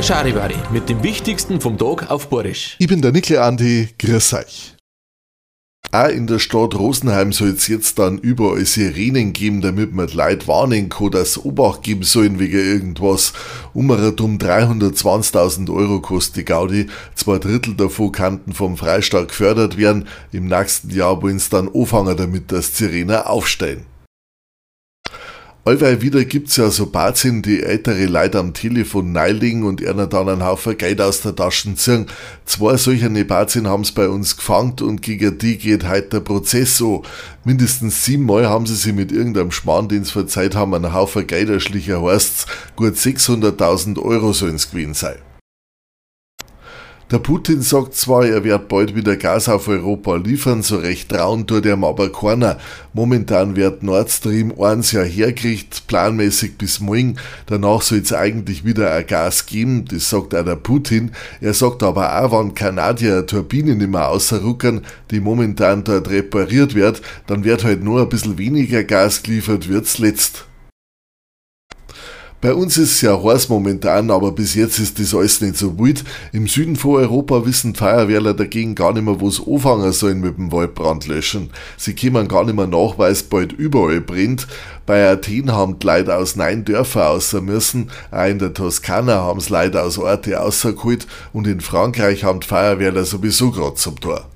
Charivari mit dem Wichtigsten vom Tag auf Borisch. Ich bin der Nikle Andi, grüß euch. Auch in der Stadt Rosenheim soll es jetzt dann überall Sirenen geben, damit man die Leute warnen kann, dass sie Obacht geben sollen wegen irgendwas. Umredum 320.000 Euro kostet die Gaudi, 2/3 davon könnten vom Freistaat gefördert werden. Im nächsten Jahr wollen sie dann anfangen damit, dass die Sirenen aufstehen. Allweil wieder gibt's ja so Bazien, die ältere Leute am Telefon neilegen und ihnen dann einen Haufen Geld aus der Tasche ziehen. 2 solcher Bazien haben's bei uns gefangen und gegen die geht heute der Prozess an. Mindestens 7 Mal haben sie sich mit irgendeinem Schmarrn, den sie verzeiht haben, einen Haufen Geld erschlichen, heißt's, gut 600.000 Euro sollen's gewesen sein. Der Putin sagt zwar, er wird bald wieder Gas auf Europa liefern, so recht trauen tut ihm aber keiner. Momentan wird Nord Stream 1 ja hergerichtet, planmäßig bis morgen. Danach soll es eigentlich wieder ein Gas geben, das sagt auch der Putin. Er sagt aber auch, wenn Kanadier eine Turbine nicht mehr rausruckern, die momentan dort repariert wird, dann wird halt nur ein bisschen weniger Gas geliefert wie zuletzt. Bei uns ist es ja heiß momentan, aber bis jetzt ist das alles nicht so wild. Im Süden von Europa wissen die Feuerwehrler dagegen gar nicht mehr, wo sie anfangen sollen mit dem Waldbrand löschen. Sie kommen gar nicht mehr nach, weil es bald überall brennt. Bei Athen haben die Leute aus 9 Dörfern raus müssen, auch in der Toskana haben sie Leute aus Orte rausgeholt und in Frankreich haben die Feuerwehrler sowieso gerade zum Tor.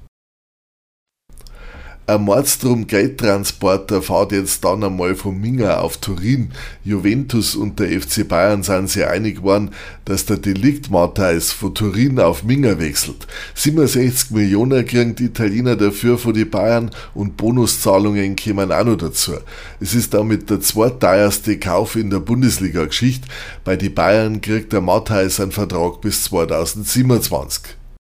Ein Mordstrom-Geldtransporter fährt jetzt dann einmal von Minga auf Turin. Juventus und der FC Bayern sind sich einig geworden, dass der Delikt Matthijs von Turin auf Minga wechselt. 67 Millionen kriegen die Italiener dafür von den Bayern und Bonuszahlungen kommen auch noch dazu. Es ist damit der zweitteuerste Kauf in der Bundesliga-Geschichte. Bei den Bayern kriegt der Matthijs einen Vertrag bis 2027.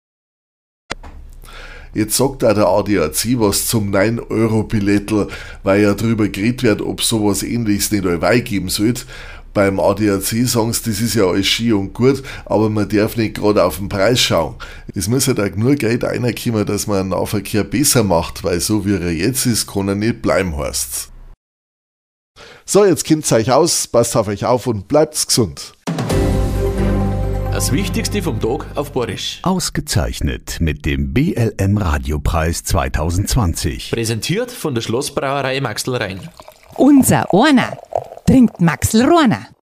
Jetzt sagt auch der ADAC was zum 9-Euro-Billettel, weil ja drüber geredet wird, ob sowas Ähnliches nicht allweil geben sollte. Beim ADAC sagen sie, das ist ja alles schön und gut, aber man darf nicht gerade auf den Preis schauen. Es muss halt auch nur Geld reinkommen, dass man den Nahverkehr besser macht, weil so wie er jetzt ist, kann er nicht bleiben, heißt's. So, jetzt kennt's euch aus, passt auf euch auf und bleibt's gesund. Das Wichtigste vom Tag auf Borisch. Ausgezeichnet mit dem BLM Radiopreis 2020. Präsentiert von der Schlossbrauerei Maxl Rhein. Unser einer trinkt Maxl Rhein.